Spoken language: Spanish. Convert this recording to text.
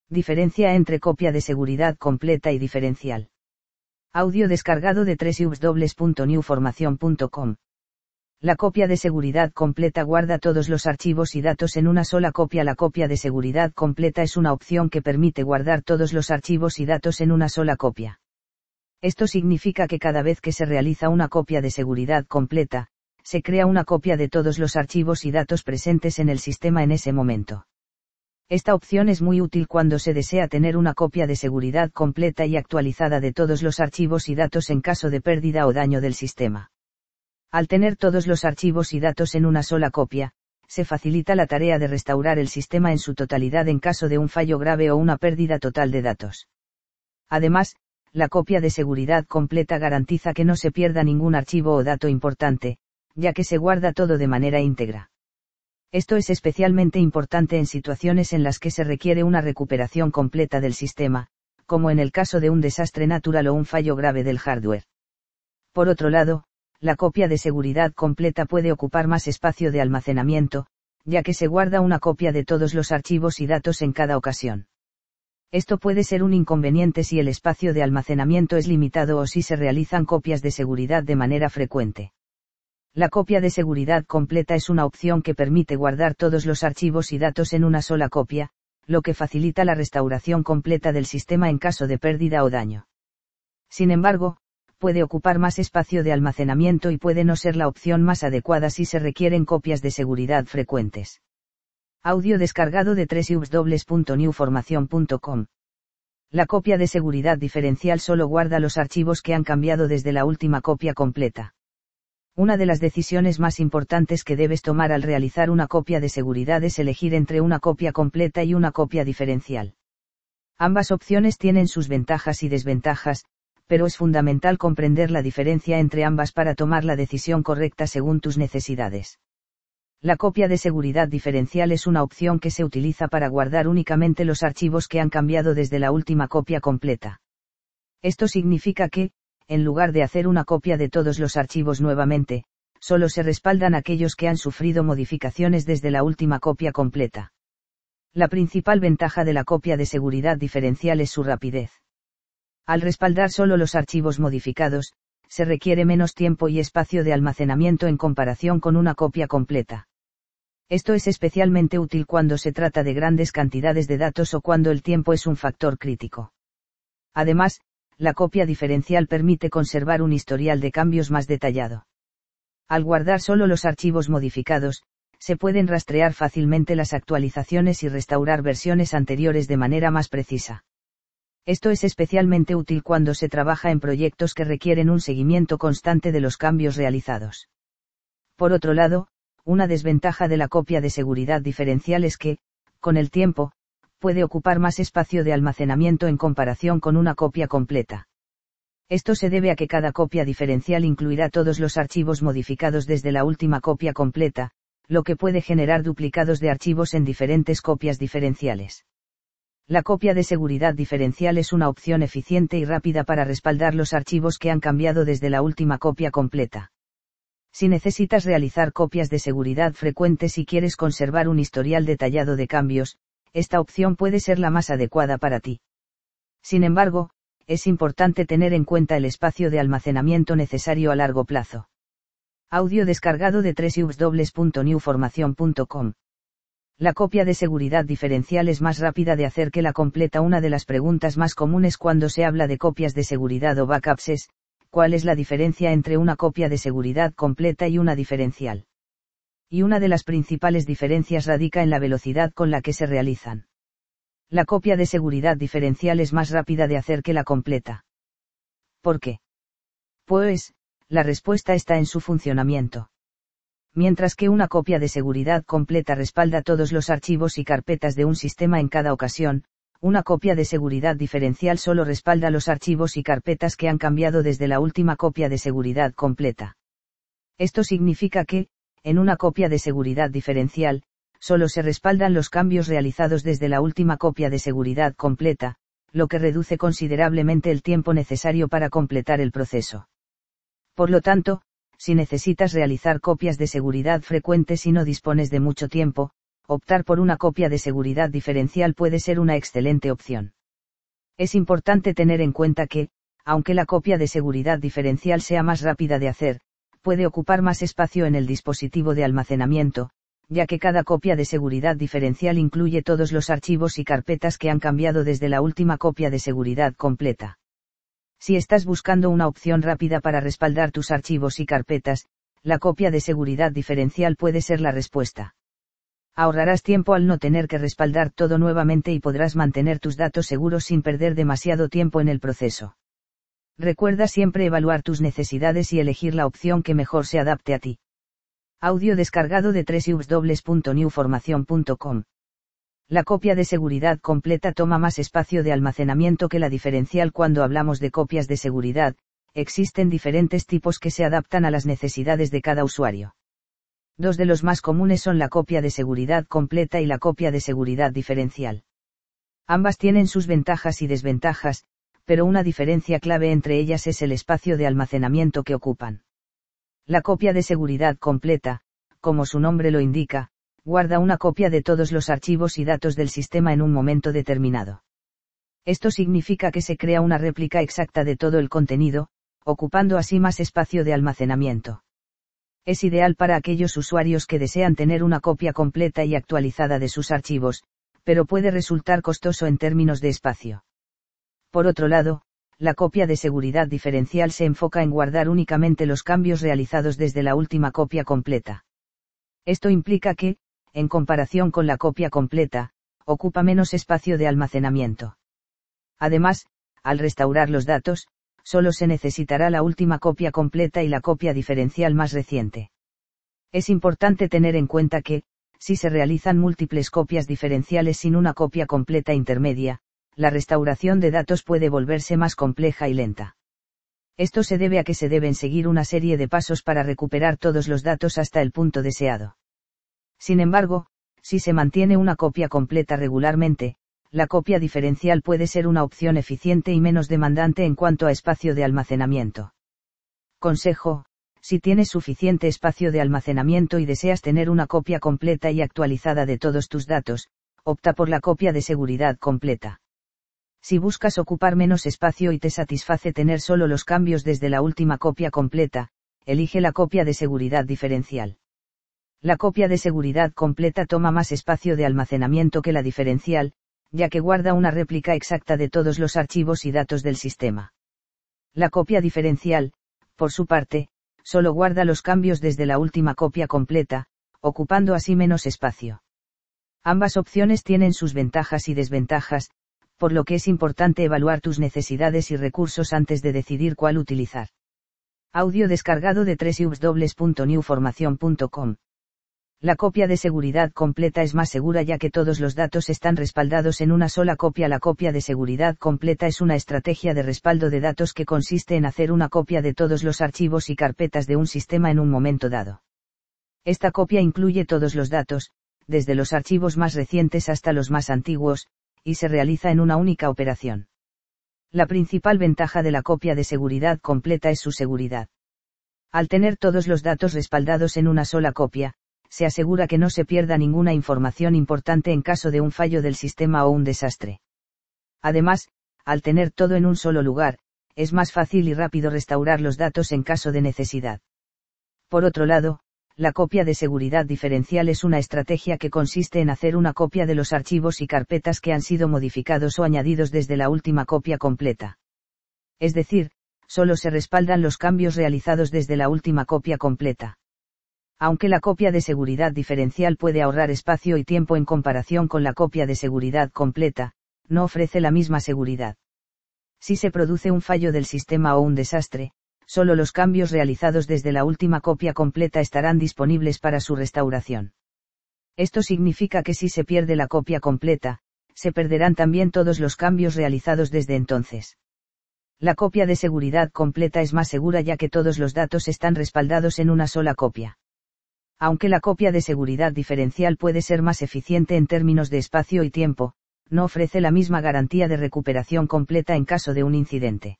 Diferencia entre copia de seguridad completa y diferencial. Audio descargado de www.newformacion.com. La copia de seguridad completa guarda todos los archivos y datos en una sola copia. La copia de seguridad completa es una opción que permite guardar todos los archivos y datos en una sola copia. Esto significa que cada vez que se realiza una copia de seguridad completa, se crea una copia de todos los archivos y datos presentes en el sistema en ese momento. Esta opción es muy útil cuando se desea tener una copia de seguridad completa y actualizada de todos los archivos y datos en caso de pérdida o daño del sistema. Al tener todos los archivos y datos en una sola copia, se facilita la tarea de restaurar el sistema en su totalidad en caso de un fallo grave o una pérdida total de datos. Además, la copia de seguridad completa garantiza que no se pierda ningún archivo o dato importante, ya que se guarda todo de manera íntegra. Esto es especialmente importante en situaciones en las que se requiere una recuperación completa del sistema, como en el caso de un desastre natural o un fallo grave del hardware. Por otro lado, la copia de seguridad completa puede ocupar más espacio de almacenamiento, ya que se guarda una copia de todos los archivos y datos en cada ocasión. Esto puede ser un inconveniente si el espacio de almacenamiento es limitado o si se realizan copias de seguridad de manera frecuente. La copia de seguridad completa es una opción que permite guardar todos los archivos y datos en una sola copia, lo que facilita la restauración completa del sistema en caso de pérdida o daño. Sin embargo, puede ocupar más espacio de almacenamiento y puede no ser la opción más adecuada si se requieren copias de seguridad frecuentes. Audio descargado de www.newformacion.com. La copia de seguridad diferencial solo guarda los archivos que han cambiado desde la última copia completa. Una de las decisiones más importantes que debes tomar al realizar una copia de seguridad es elegir entre una copia completa y una copia diferencial. Ambas opciones tienen sus ventajas y desventajas, pero es fundamental comprender la diferencia entre ambas para tomar la decisión correcta según tus necesidades. La copia de seguridad diferencial es una opción que se utiliza para guardar únicamente los archivos que han cambiado desde la última copia completa. Esto significa que, en lugar de hacer una copia de todos los archivos nuevamente, solo se respaldan aquellos que han sufrido modificaciones desde la última copia completa. La principal ventaja de la copia de seguridad diferencial es su rapidez. Al respaldar solo los archivos modificados, se requiere menos tiempo y espacio de almacenamiento en comparación con una copia completa. Esto es especialmente útil cuando se trata de grandes cantidades de datos o cuando el tiempo es un factor crítico. Además, la copia diferencial permite conservar un historial de cambios más detallado. Al guardar solo los archivos modificados, se pueden rastrear fácilmente las actualizaciones y restaurar versiones anteriores de manera más precisa. Esto es especialmente útil cuando se trabaja en proyectos que requieren un seguimiento constante de los cambios realizados. Por otro lado, una desventaja de la copia de seguridad diferencial es que, con el tiempo, puede ocupar más espacio de almacenamiento en comparación con una copia completa. Esto se debe a que cada copia diferencial incluirá todos los archivos modificados desde la última copia completa, lo que puede generar duplicados de archivos en diferentes copias diferenciales. La copia de seguridad diferencial es una opción eficiente y rápida para respaldar los archivos que han cambiado desde la última copia completa. Si necesitas realizar copias de seguridad frecuentes y quieres conservar un historial detallado de cambios, esta opción puede ser la más adecuada para ti. Sin embargo, es importante tener en cuenta el espacio de almacenamiento necesario a largo plazo. Audio descargado de www.newformacion.com. La copia de seguridad diferencial es más rápida de hacer que la completa. Una de las preguntas más comunes cuando se habla de copias de seguridad o backups es, ¿cuál es la diferencia entre una copia de seguridad completa y una diferencial? Y una de las principales diferencias radica en la velocidad con la que se realizan. La copia de seguridad diferencial es más rápida de hacer que la completa. ¿Por qué? Pues, la respuesta está en su funcionamiento. Mientras que una copia de seguridad completa respalda todos los archivos y carpetas de un sistema en cada ocasión, una copia de seguridad diferencial solo respalda los archivos y carpetas que han cambiado desde la última copia de seguridad completa. Esto significa que, en una copia de seguridad diferencial, solo se respaldan los cambios realizados desde la última copia de seguridad completa, lo que reduce considerablemente el tiempo necesario para completar el proceso. Por lo tanto, si necesitas realizar copias de seguridad frecuentes y no dispones de mucho tiempo, optar por una copia de seguridad diferencial puede ser una excelente opción. Es importante tener en cuenta que, aunque la copia de seguridad diferencial sea más rápida de hacer, puede ocupar más espacio en el dispositivo de almacenamiento, ya que cada copia de seguridad diferencial incluye todos los archivos y carpetas que han cambiado desde la última copia de seguridad completa. Si estás buscando una opción rápida para respaldar tus archivos y carpetas, la copia de seguridad diferencial puede ser la respuesta. Ahorrarás tiempo al no tener que respaldar todo nuevamente y podrás mantener tus datos seguros sin perder demasiado tiempo en el proceso. Recuerda siempre evaluar tus necesidades y elegir la opción que mejor se adapte a ti. Audio descargado de www.newformation.com. La copia de seguridad completa toma más espacio de almacenamiento que la diferencial. Cuando hablamos de copias de seguridad, existen diferentes tipos que se adaptan a las necesidades de cada usuario. Dos de los más comunes son la copia de seguridad completa y la copia de seguridad diferencial. Ambas tienen sus ventajas y desventajas, pero una diferencia clave entre ellas es el espacio de almacenamiento que ocupan. La copia de seguridad completa, como su nombre lo indica, guarda una copia de todos los archivos y datos del sistema en un momento determinado. Esto significa que se crea una réplica exacta de todo el contenido, ocupando así más espacio de almacenamiento. Es ideal para aquellos usuarios que desean tener una copia completa y actualizada de sus archivos, pero puede resultar costoso en términos de espacio. Por otro lado, la copia de seguridad diferencial se enfoca en guardar únicamente los cambios realizados desde la última copia completa. Esto implica que, en comparación con la copia completa, ocupa menos espacio de almacenamiento. Además, al restaurar los datos, solo se necesitará la última copia completa y la copia diferencial más reciente. Es importante tener en cuenta que, si se realizan múltiples copias diferenciales sin una copia completa intermedia, la restauración de datos puede volverse más compleja y lenta. Esto se debe a que se deben seguir una serie de pasos para recuperar todos los datos hasta el punto deseado. Sin embargo, si se mantiene una copia completa regularmente, la copia diferencial puede ser una opción eficiente y menos demandante en cuanto a espacio de almacenamiento. Consejo: si tienes suficiente espacio de almacenamiento y deseas tener una copia completa y actualizada de todos tus datos, opta por la copia de seguridad completa. Si buscas ocupar menos espacio y te satisface tener solo los cambios desde la última copia completa, elige la copia de seguridad diferencial. La copia de seguridad completa toma más espacio de almacenamiento que la diferencial, ya que guarda una réplica exacta de todos los archivos y datos del sistema. La copia diferencial, por su parte, solo guarda los cambios desde la última copia completa, ocupando así menos espacio. Ambas opciones tienen sus ventajas y desventajas, por lo que es importante evaluar tus necesidades y recursos antes de decidir cuál utilizar. Audio descargado de www.newformation.com. La copia de seguridad completa es más segura ya que todos los datos están respaldados en una sola copia. La copia de seguridad completa es una estrategia de respaldo de datos que consiste en hacer una copia de todos los archivos y carpetas de un sistema en un momento dado. Esta copia incluye todos los datos, desde los archivos más recientes hasta los más antiguos, y se realiza en una única operación. La principal ventaja de la copia de seguridad completa es su seguridad. Al tener todos los datos respaldados en una sola copia, se asegura que no se pierda ninguna información importante en caso de un fallo del sistema o un desastre. Además, al tener todo en un solo lugar, es más fácil y rápido restaurar los datos en caso de necesidad. Por otro lado, la copia de seguridad diferencial es una estrategia que consiste en hacer una copia de los archivos y carpetas que han sido modificados o añadidos desde la última copia completa. Es decir, solo se respaldan los cambios realizados desde la última copia completa. Aunque la copia de seguridad diferencial puede ahorrar espacio y tiempo en comparación con la copia de seguridad completa, no ofrece la misma seguridad. Si se produce un fallo del sistema o un desastre, solo los cambios realizados desde la última copia completa estarán disponibles para su restauración. Esto significa que si se pierde la copia completa, se perderán también todos los cambios realizados desde entonces. La copia de seguridad completa es más segura ya que todos los datos están respaldados en una sola copia. Aunque la copia de seguridad diferencial puede ser más eficiente en términos de espacio y tiempo, no ofrece la misma garantía de recuperación completa en caso de un incidente.